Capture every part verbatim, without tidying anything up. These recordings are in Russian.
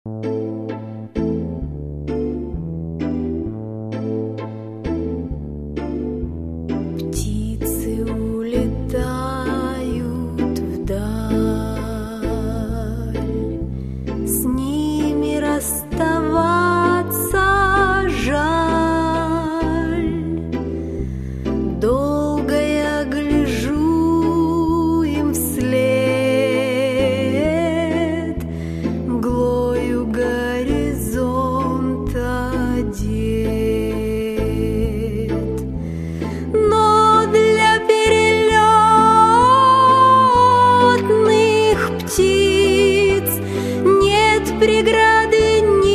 Птицы улетают вдаль, с ними расставаться жаль. Долго я гляжу им вслед, мглою горизонт одет. Но для перелетных птиц нет преграды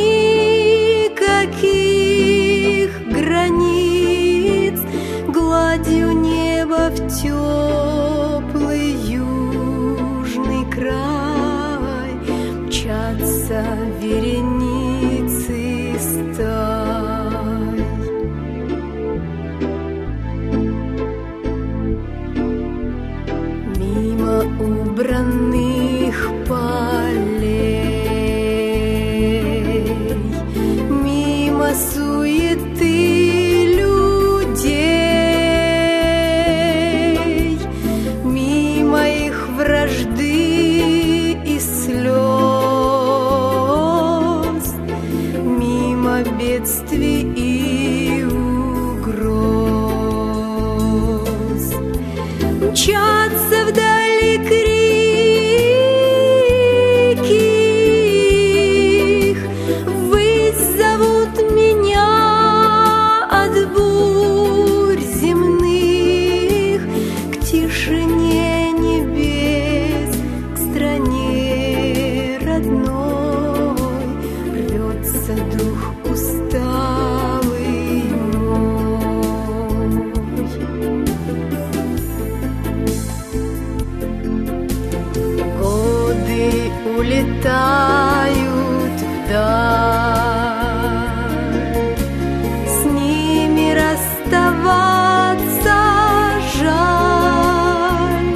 никаких границ. Гладью неба в теплый южный край мчатся вереницы стай. Мимо убранных полей, мимо суеты людей, мимо их вражды и слез, мимо бедствий и угроз. Мчатся вдали крики их, ввысь зовут меня от бурь земных, к тишине небес, к стране родной. Рвется дух усталый мой. Годы улетают вдаль, с ними расставаться жаль.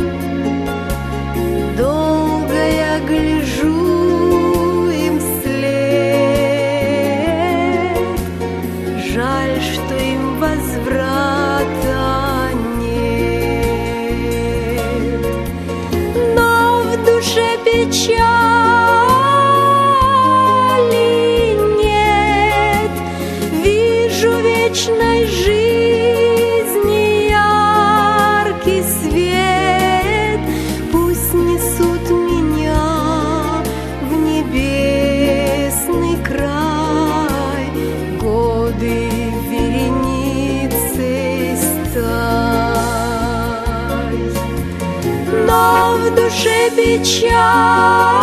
Долго я гляжу им вслед, жаль, что им возврата нет. Но в душе печали нет, вижу вечной жизни яркий свет. Пусть несут меня в небесный край годы вереницей стай. Но в душе печаль